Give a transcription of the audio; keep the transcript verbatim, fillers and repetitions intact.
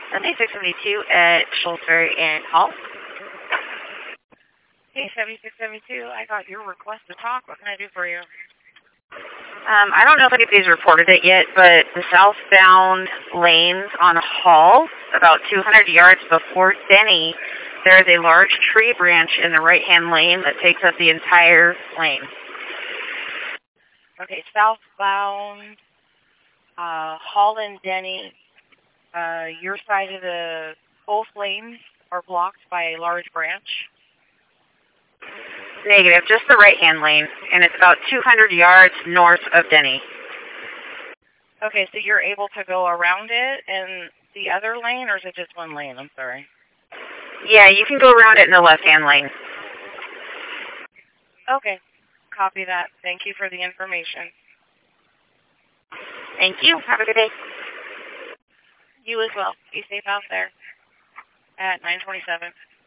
Okay, six seventy-two at Shullsbury and Hall. Hey, seventy-six seventy-two, I got your request to talk. What can I do for you? Um, I don't know if anybody's reported it yet, but the southbound lanes on Hall, about two hundred yards before Denny, there is a large tree branch in the right-hand lane that takes up the entire lane. Okay, southbound, uh, Hall and Denny, uh, your side of the, both lanes are blocked by a large branch. Negative, just the right-hand lane, and it's about two hundred yards north of Denny. Okay, so you're able to go around it in the other lane, or is it just one lane? I'm sorry. Yeah, you can go around it in the left-hand lane. Okay, copy that. Thank you for the information. Thank you. Have a good day. You as well. Be safe out there at nine twenty-seven.